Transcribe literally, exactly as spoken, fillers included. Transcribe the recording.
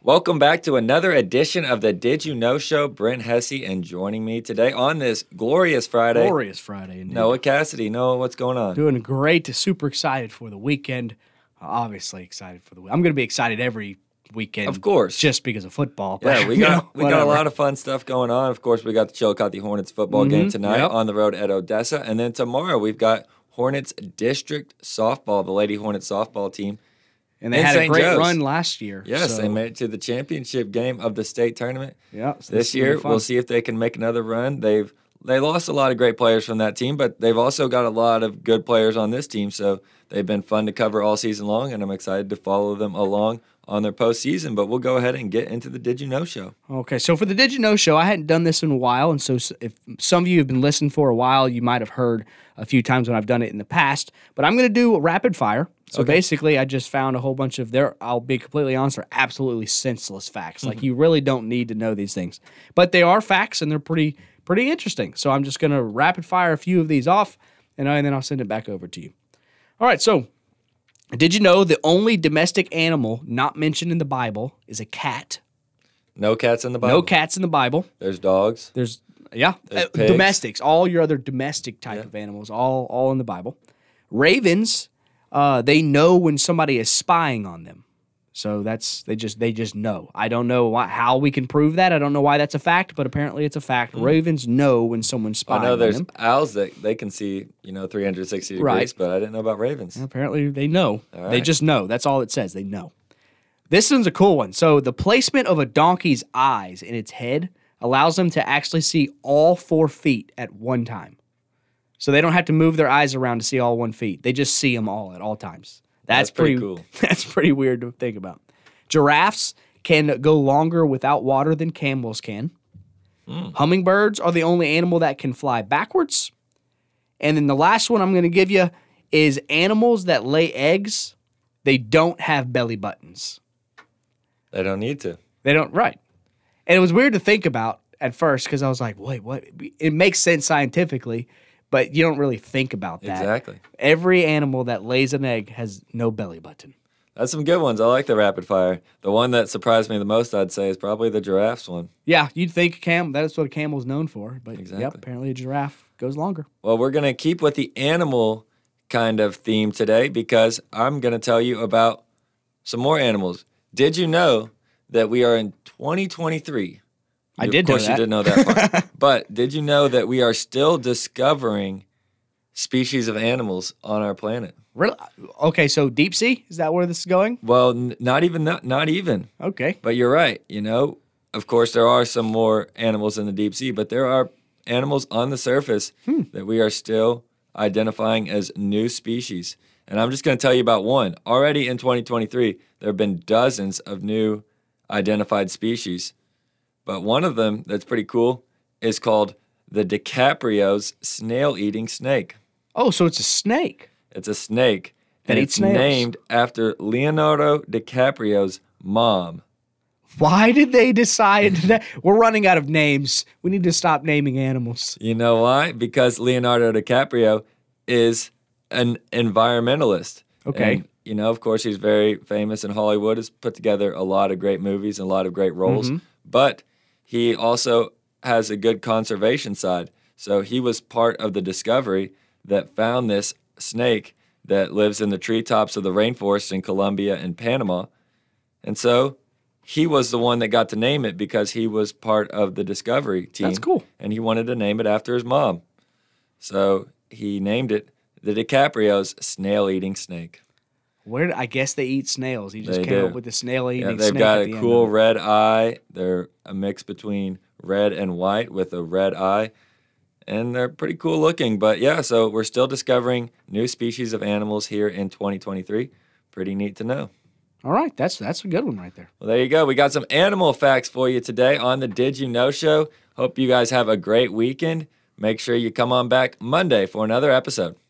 Welcome back to another edition of the Did You Know Show. Brent Hesse, and joining me today on this glorious Friday. Glorious Friday, indeed. Noah Cassidy. Noah, what's going on? Doing great. Super excited for the weekend. Uh, obviously excited for the weekend. I'm going to be excited every weekend. Of course. Just because of football. Yeah, we got know, we got a lot of fun stuff going on. Of course, we got the Chillicothe Hornets football mm-hmm, game tonight yep. on the road at Odessa. And then tomorrow we've got Hornets District Softball, the Lady Hornets softball team. And they in had Saint a great Joe's. run last year. Yes, so. they made it to the championship game of the state tournament. Yeah, so this year, we'll see if they can make another run. They've they lost a lot of great players from that team, but they've also got a lot of good players on this team, so they've been fun to cover all season long, and I'm excited to follow them along on their postseason. But we'll go ahead and get into the Did You Know Show. Okay, so for the Did You Know Show, I hadn't done this in a while, and so if some of you have been listening for a while, you might have heard a few times when I've done it in the past, but I'm going to do a rapid fire. So okay. basically, I just found a whole bunch of their, I'll be completely honest, they're absolutely senseless facts. Like, you really don't need to know these things. But they are facts, and they're pretty pretty interesting. So I'm just going to rapid fire a few of these off, and, I, and then I'll send it back over to you. All right, so did you know the only domestic animal not mentioned in the Bible is a cat? No cats in the Bible? No cats in the Bible. There's dogs. There's, yeah, There's uh, pigs. domestics. All your other domestic type yeah. of animals, all all in the Bible. Ravens, uh, they know when somebody is spying on them. So that's they just they just know. I don't know why, how we can prove that. I don't know why that's a fact, but apparently it's a fact. Mm. Ravens know when someone's spying I know there's on them. owls that they can see, you know, three hundred sixty degrees, right. but I didn't know about ravens. And apparently they know. Right. They just know. That's all it says. They know. This one's a cool one. So the placement of a donkey's eyes in its head allows them to actually see all four feet at one time. So they don't have to move their eyes around to see all one feet. They just see them all at all times. That's, That's pretty, pretty cool. That's pretty weird to think about. Giraffes can go longer without water than camels can. Mm. Hummingbirds are the only animal that can fly backwards. And then the last one I'm going to give you is animals that lay eggs, they don't have belly buttons. They don't need to. They don't, right. And it was weird to think about at first because I was like, wait, what? It makes sense scientifically, but you don't really think about that. Exactly. Every animal that lays an egg has no belly button. That's some good ones. I like the rapid fire. The one that surprised me the most, I'd say, is probably the giraffes one. Yeah, you'd think cam that's what a camel's known for, but exactly. Yep, apparently a giraffe goes longer. Well, we're going to keep with the animal kind of theme today because I'm going to tell you about some more animals. Did you know that we are in twenty twenty-three? I did know that. Of course, you didn't know that part. But did you know that we are still discovering species of animals on our planet? Really? Okay, so deep sea? Is that where this is going? Well, n- not even not, not even. Okay. But you're right. You know, of course, there are some more animals in the deep sea, but there are animals on the surface hmm. that we are still identifying as new species. And I'm just going to tell you about one. Already in twenty twenty-three, there have been dozens of new identified species. But one of them that's pretty cool is called the DiCaprio's snail-eating snake. Oh, so it's a snake. It's a snake. That and eats it's snails. named after Leonardo DiCaprio's mom. Why did they decide that? We're running out of names. We need to stop naming animals. You know why? Because Leonardo DiCaprio is an environmentalist. Okay. And, you know, of course, he's very famous in Hollywood, has put together a lot of great movies and a lot of great roles. Mm-hmm. But he also has a good conservation side. So he was part of the discovery that found this snake that lives in the treetops of the rainforest in Colombia and Panama. And so he was the one that got to name it because he was part of the discovery team. That's cool. And he wanted to name it after his mom. So he named it the DiCaprio's snail-eating snake. Where I guess they eat snails. He just They came do. up with the snail-eating Yeah, snake. they've got at a the end cool of it. red eye. They're a mix between red and white with a red eye. And they're pretty cool looking. But yeah, so we're still discovering new species of animals here in twenty twenty-three. Pretty neat to know. All right, that's that's a good one right there. Well, there you go. We got some animal facts for you today on the Did You Know Show. Hope you guys have a great weekend. Make sure you come on back Monday for another episode.